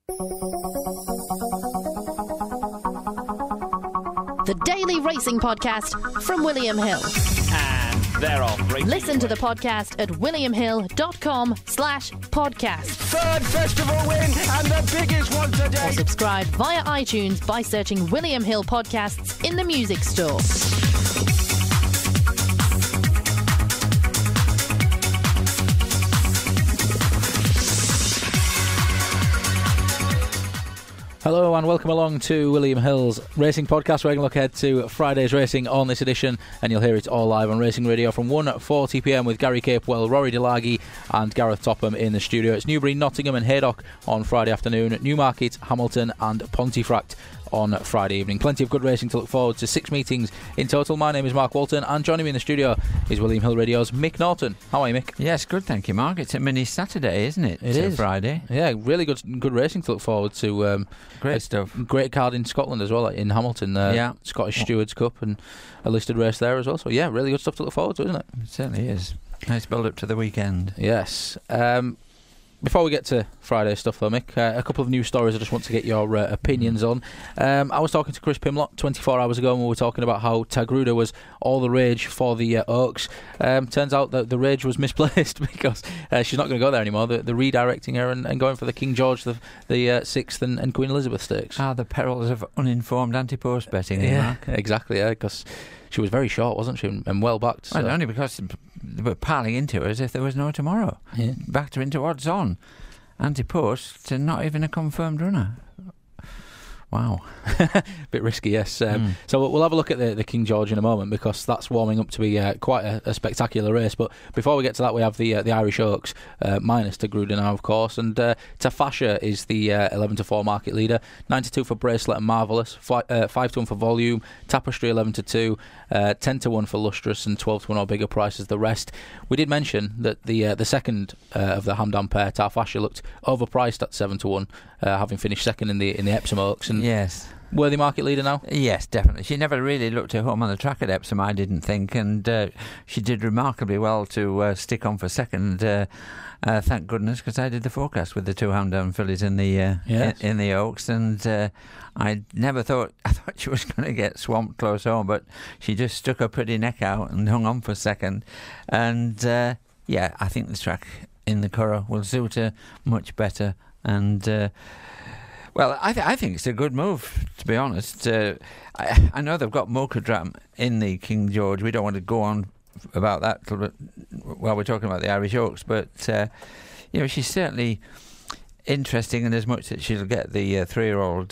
The Daily Racing Podcast from William Hill. And they're off. Listen to the podcast at williamhill.com/podcast. Third festival win and the biggest one today. Or subscribe via iTunes by searching William Hill Podcasts in the music store. Hello and welcome along to William Hill's Racing Podcast. We're going to look ahead to Friday's racing on this edition, and you'll hear it all live on Racing Radio from 1:40pm with Gary Capewell, Rory DeLaghi and Gareth Topham in the studio. It's Newbury, Nottingham and Haydock on Friday afternoon, Newmarket, Hamilton and Pontefract on Friday evening. Plenty of good racing to look forward to. 6 meetings in total. My name is Mark Walton, and joining me in the studio is William Hill Radio's Mick Norton. How are you, Mick? Yes, good, thank you, Mark. It's a mini Saturday, isn't it? It is. Friday. Yeah, really good racing to look forward to. Great stuff. Great card in Scotland as well, in Hamilton. Scottish Stewards Cup and a listed race there as well. So yeah, really good stuff to look forward to, isn't it? It certainly is. Nice build up to the weekend. Yes. Before we get to Friday stuff though, Mick, a couple of news stories I just want to get your opinions on. I was talking to Chris Pimlott 24 hours ago and we were talking about how Tagruda was all the rage for the Oaks. Turns out that the rage was misplaced because she's not going to go there anymore. They're redirecting her and going for the King George the 6th and Queen Elizabeth Stakes. The perils of uninformed anti-post betting. Yeah, exactly, because she was very short, wasn't she, and well backed. So. Well, only because they were piling into her as if there was no tomorrow. Yeah. Backed her into odds on. Anti-post to not even a confirmed runner. Wow. Bit risky, yes. So we'll have a look at the King George in a moment because that's warming up to be quite a spectacular race. But before we get to that, we have the Irish Oaks, minus Tagruda now, of course. And Tafasha is the 11-4 market leader. 9-2 for Bracelet and Marvellous. 5-1 for Volume. Tapestry 11-2. 10-1 for Lustrous and 12-1 or bigger prices the rest. We did mention that the second of the Hamdan pair, Tafasha, looked overpriced at 7-1, having finished second in the Epsom Oaks. And yes. Worthy market leader now? Yes, definitely. She never really looked her home on the track at Epsom, I didn't think, and she did remarkably well to stick on for second. Thank goodness, because I did the forecast with the two Hamdan fillies in the Oaks, and I thought she was going to get swamped close home, but she just stuck her pretty neck out and hung on for second. And I think this track in the Curragh will suit her much better. And I think it's a good move, to be honest. I know they've got Mokadram in the King George. We don't want to go on about that while we're talking about the Irish Oaks, but she's certainly interesting, and as much that she'll get the 3-year-old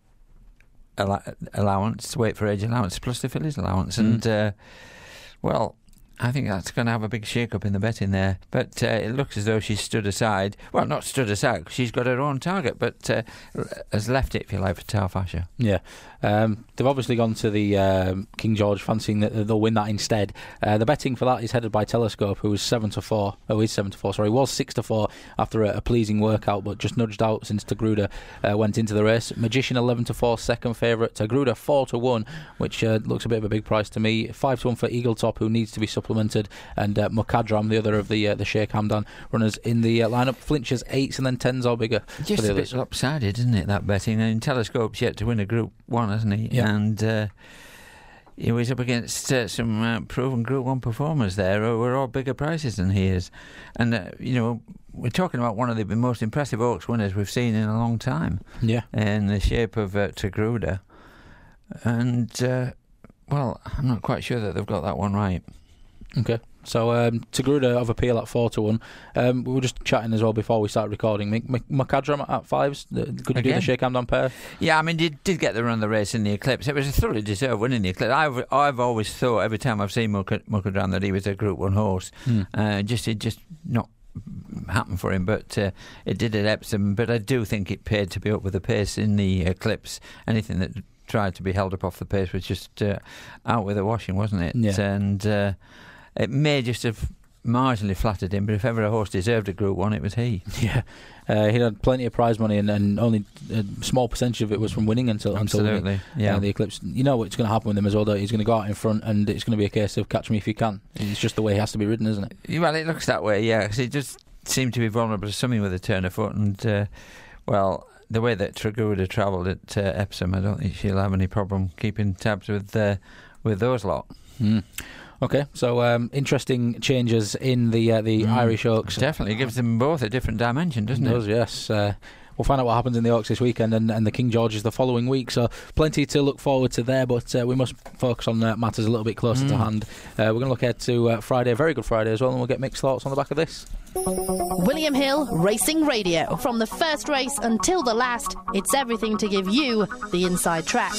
allowance, weight for age allowance, plus the fillies allowance, and I think that's going to have a big shake-up in the betting there. But it looks as though she's stood aside. Well, not stood aside, because she's got her own target, but has left it, if you like, for Tafasha. Yeah. They've obviously gone to the King George, fancying that they'll win that instead. The betting for that is headed by Telescope, who was 7-4. Oh, he's 7-4, sorry. Was 6-4 after a pleasing workout, but just nudged out since Tagruda went into the race. Magician 11-4, second favourite. Tagruda 4-1, which looks a bit of a big price to me. 5-1 for Eagletop, who needs to be supplemented, and Mokadram, the other of the Sheikh Hamdan runners in the lineup. Flinches 8s and then 10s or bigger. Just a bit lopsided, isn't it, that betting? And Telescope's yet to win a Group 1, hasn't he? Yeah. And he was up against some proven Group 1 performers there who were all bigger prices than he is. And, we're talking about one of the most impressive Oaks winners we've seen in a long time. Yeah. In the shape of Tagruda. And, I'm not quite sure that they've got that one right. Okay. So Tagruda of appeal at 4-1. We were just chatting as well before we started recording. Mokadram at 5s. Could you do the Sheikh Hamdan pair? Yeah, I mean, did get the run of the race in the Eclipse. It was a thoroughly deserved win in the Eclipse. I've always thought every time I've seen Mokadram that he was a Group 1 horse. It just not happened for him, but it did at Epsom. But I do think it paid to be up with the pace in the Eclipse. Anything that tried to be held up off the pace was just out with the washing, wasn't it? Yeah. And it may just have marginally flattered him, but if ever a horse deserved a Group 1, it was he. Yeah, he had plenty of prize money, and only a small percentage of it was from winning until the Eclipse. You know what's going to happen with him as well, though. He's going to go out in front, and it's going to be a case of catch me if you can. It's just the way he has to be ridden, isn't it? Well, it looks that way, yeah, because he just seemed to be vulnerable to something with a turn of foot, and the way that Traguda travelled at Epsom, I don't think she'll have any problem keeping tabs with those lot. Okay, so interesting changes in the Irish Oaks. Definitely gives them both a different dimension, doesn't it? It does, yes. We'll find out what happens in the Oaks this weekend and the King George's the following week, so plenty to look forward to there, but we must focus on matters a little bit closer to hand. We're going to look ahead to Friday, a very good Friday as well, and we'll get mixed thoughts on the back of this. William Hill Racing Radio. From the first race until the last, it's everything to give you the inside track.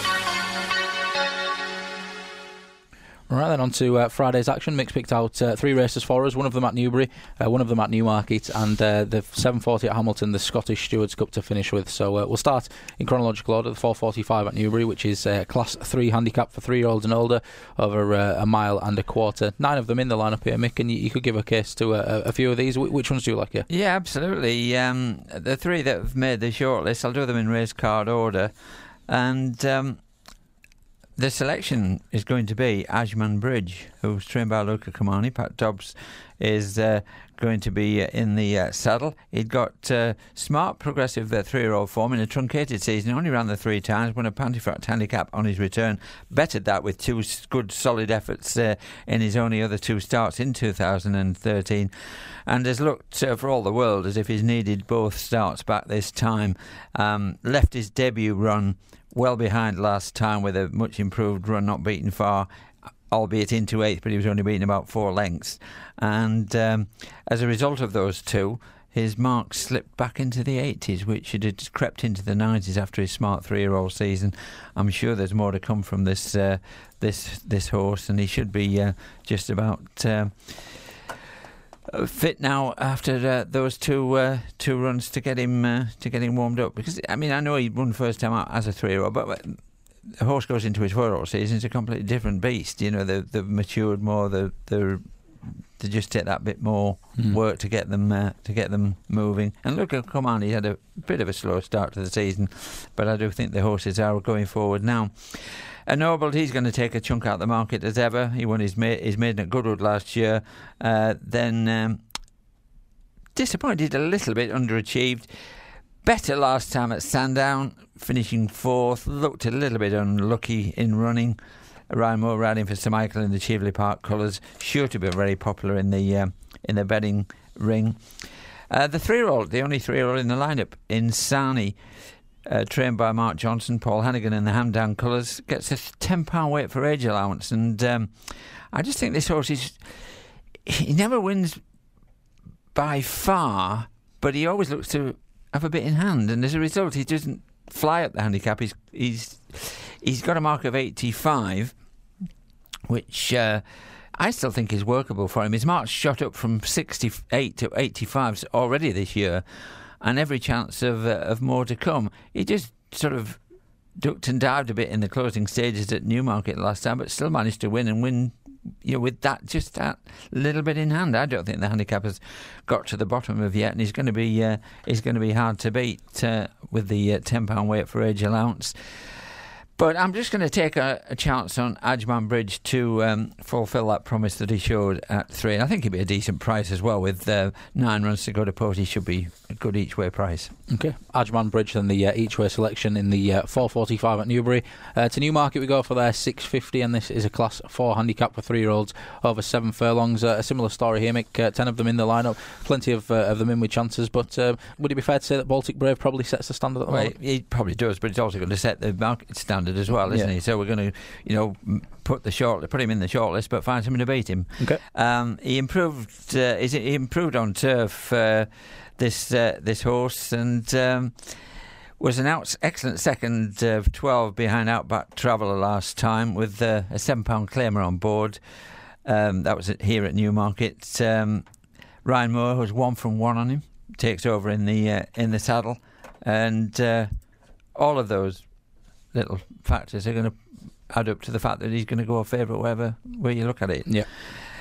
Right then, on to Friday's action. Mick's picked out 3 races for us, one of them at Newbury, one of them at Newmarket, and the 7:40 at Hamilton, the Scottish Stewards Cup to finish with. So we'll start in chronological order, the 4:45 at Newbury, which is Class 3 handicap for 3-year-olds and older, over a mile and a quarter. 9 of them in the lineup here, Mick, and you could give a case to a few of these. Which ones do you like here? Yeah, absolutely. The 3 that have made the shortlist, I'll do them in race card order, and the selection is going to be Ajman Bridge, who's trained by Luca Comani. Pat Dobbs is going to be in the saddle. He'd got smart, progressive 3-year-old form in a truncated season. He only ran the 3 times, won a Pontefract handicap on his return. Bettered that with 2 good, solid efforts in his only other 2 starts in 2013. And has looked for all the world as if he's needed both starts back this time. Left his debut run well behind last time with a much improved run, not beaten far, albeit into 8th, but he was only beaten about 4 lengths. And as a result of those 2, his mark slipped back into the 80s, which had crept into the 90s after his smart 3-year-old season. I'm sure there's more to come from this horse, and he should be just about fit now after those two runs to get him warmed up. Because I mean, I know he won first time out as a 3-year-old, but the horse goes into his 4-year-old season, it's a completely different beast. You know, they've matured more. They just take that bit more work to get them moving. And look, come on, he had a bit of a slow start to the season, but I do think the horses are going forward now. Ennobled, he's going to take a chunk out of the market as ever. He won his maiden at Goodwood last year. Then disappointed a little bit, underachieved. Better last time at Sandown, finishing 4th. Looked a little bit unlucky in running. Ryan Moore riding for Sir Michael in the Cheveley Park colours. Sure to be very popular in the betting ring. The 3-year-old, the only 3-year-old in the lineup, Insani, trained by Mark Johnson, Paul Hannigan in the Hamdown colours, gets a £10 weight for age allowance. And I just think this horse he never wins by far, but he always looks to have a bit in hand, and as a result he doesn't fly up the handicap. He's got a mark of 85, which I still think is workable for him. His mark's shot up from 68 to 85 already this year, and every chance of more to come. He just sort of ducked and dived a bit in the closing stages at Newmarket last time, but still managed to win, you know, with that little bit in hand. I don't think the handicap has got to the bottom of yet, and he's going to be hard to beat with the £10 weight for age allowance. But I'm just going to take a chance on Ajman Bridge to fulfil that promise that he showed at 3. And I think it'd be a decent price as well. With 9 runs to go to post, he should be a good each-way price. Okay, Ajman Bridge and the each-way selection in the 4:45 at Newbury. To Newmarket we go for their 6:50, and this is a Class 4 handicap for 3-year-olds over 7 furlongs. A similar story here, Mick. 10 of them in the lineup, plenty of them in with chances. But would it be fair to say that Baltic Brave probably sets the standard at the moment? He probably does, but he's also going to set the market standard as well, isn't he? So we're going to, put him in the shortlist, but find something to beat him. Okay. He improved. He improved on turf. This horse, and was an excellent second of 12 behind Outback Traveller last time with a £7 claimer on board. That was here at Newmarket. Ryan Moore was 1 from 1 on him. Takes over in the saddle, and all of those little factors are going to add up to the fact that he's going to go a favourite where you look at it. Yeah.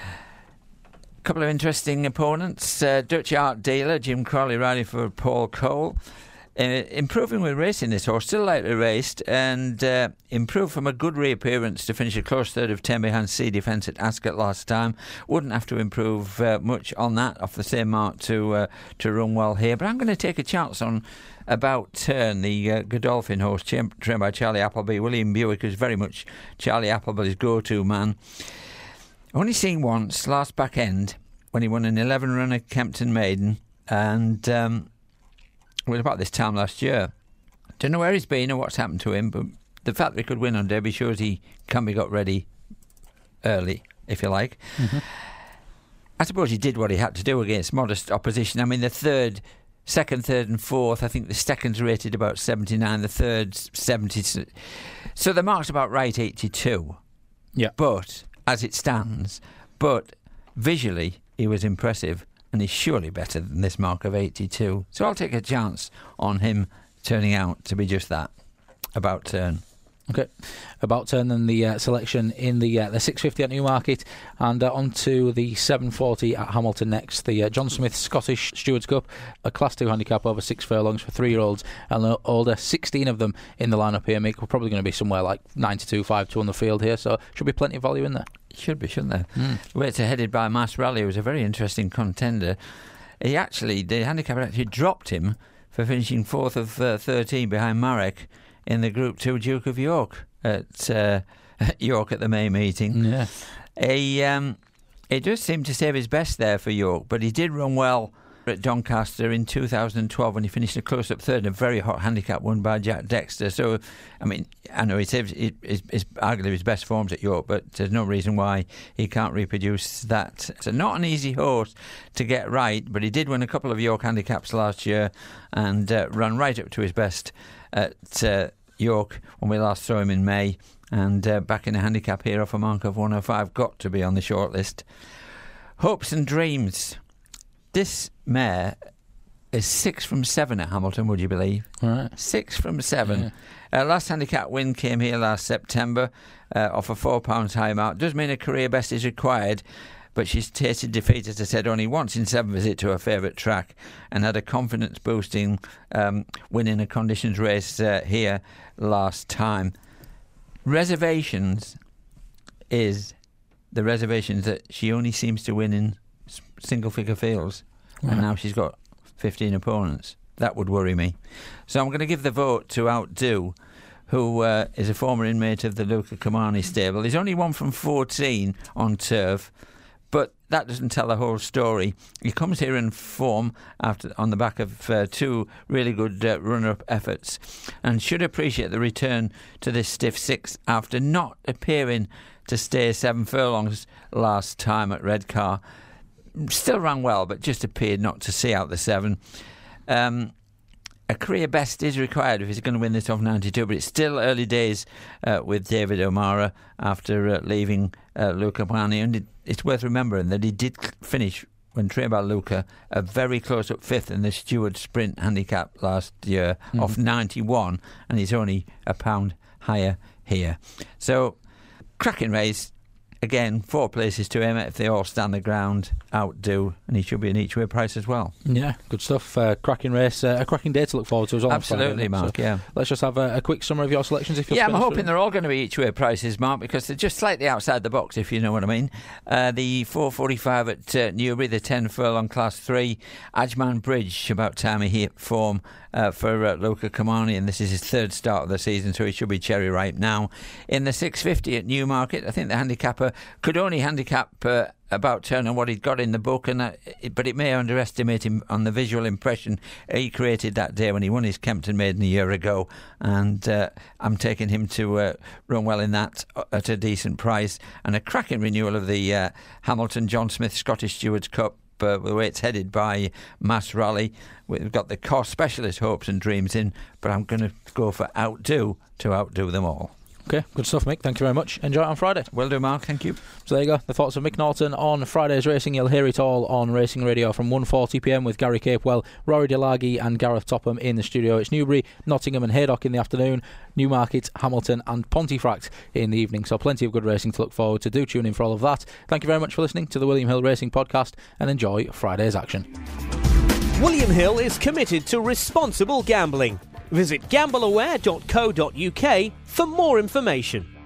A couple of interesting opponents. Dutch Art Dealer, Jim Crowley riding for Paul Cole. improving with racing this horse, still lightly raced, and improved from a good reappearance to finish a close third of 10 behind Sea Defence at Ascot last time. Wouldn't have to improve much on that, off the same mark to run well here. But I'm going to take a chance on About Turn, the Godolphin horse, trained by Charlie Appleby. William Buick is very much Charlie Appleby's go-to man. Only seen once, last back end, when he won an 11-runner Kempton Maiden, and it was about this time last year. Don't know where he's been or what's happened to him, but the fact that he could win on Derby shows he can be got ready early, if you like. Mm-hmm. I suppose he did what he had to do against modest opposition. I mean, the second, third and fourth, I think the second's rated about 79, the third's 70. So the mark's about right, 82. Yeah. But, as it stands, visually he was impressive, and he's surely better than this mark of 82. So I'll take a chance on him turning out to be just that. About Turn. Okay, About Turn, then the selection in the 650 at Newmarket, and on to the 740 at Hamilton next. The John Smith Scottish Stewards Cup, a Class 2 handicap over 6 furlongs for 3-year-olds and older. 16 of them in the lineup here, Mick. We're probably going to be somewhere like 92, 5-2 on the field here, so should be plenty of value in there. Should be, shouldn't there? The way it's headed by Mass Rally, who's a very interesting contender. The handicapper actually dropped him for finishing 4th of 13 behind Marek in the Group 2 Duke of York at York at the May meeting. Yeah. He does seem to save his best there for York, but he did run well at Doncaster in 2012 when he finished a close-up third in a very hot handicap won by Jack Dexter. So, I mean, I know he saves arguably his best forms at York, but there's no reason why he can't reproduce that. So not an easy horse to get right, but he did win a couple of York handicaps last year and run right up to his best at York when we last saw him in May, and back in a handicap here off a mark of 105, got to be on the shortlist. Hopes and Dreams. This mare is 6 from 7 at Hamilton, would you believe? All right. 6 from 7. Last handicap win came here last September off a £4 high mark. Does mean a career best is required, but she's tasted defeat, as I said, only once in 7 visit to her favourite track, and had a confidence-boosting win in a conditions race here last time. Reservations is the reservations that she only seems to win in single-figure fields, and now she's got 15 opponents. That would worry me. So I'm going to give the vote to Outdo, who is a former inmate of the Luca Kamani stable. He's only won from 14 on turf, but that doesn't tell the whole story. He comes here in form on the back of 2 really good runner-up efforts, and should appreciate the return to this stiff 6 after not appearing to stay 7 furlongs last time at Redcar. Still ran well, but just appeared not to see out the 7. A career best is required if he's going to win this off 92, but it's still early days with David O'Mara after leaving Luca Pani. And it's worth remembering that he did finish, when trained by Luca, a very close-up 5th in the Steward Sprint handicap last year off 91, and he's only a pound higher here. So, cracking race. Again, 4 places to him. If they all stand the ground, Outdo, and he should be an each-way price as well. Yeah, good stuff. Cracking race, a cracking day to look forward to as well. Absolutely, Mark, so yeah. Let's just have a quick summary of your selections. I'm hoping they're all going to be each-way prices, Mark, because they're just slightly outside the box, if you know what I mean. The 445 at Newbury, the 10 furlong Class 3, Ajman Bridge, about time he hit form for Luca Kamani, and this is his 3rd start of the season, so he should be cherry ripe now. In the 650 at Newmarket, I think the handicapper could only handicap About Turn on what he'd got in the book, but it may underestimate him on the visual impression he created that day when he won his Kempton Maiden a year ago, and I'm taking him to run well in that at a decent price, and a cracking renewal of the Hamilton John Smith Scottish Stewards Cup, the way it's headed by Mass Rally. We've got the course specialist Hopes and Dreams in, but I'm going to go for Outdo to outdo them all. Okay, good stuff, Mick. Thank you very much. Enjoy it on Friday. Will do, Mark. Thank you. So there you go. The thoughts of Mick Norton on Friday's racing. You'll hear it all on Racing Radio from 1:40pm with Gary Capewell, Rory Delaghi and Gareth Topham in the studio. It's Newbury, Nottingham and Haydock in the afternoon, Newmarket, Hamilton and Pontefract in the evening. So plenty of good racing to look forward to. Do tune in for all of that. Thank you very much for listening to the William Hill Racing Podcast, and enjoy Friday's action. William Hill is committed to responsible gambling. Visit gambleaware.co.uk for more information.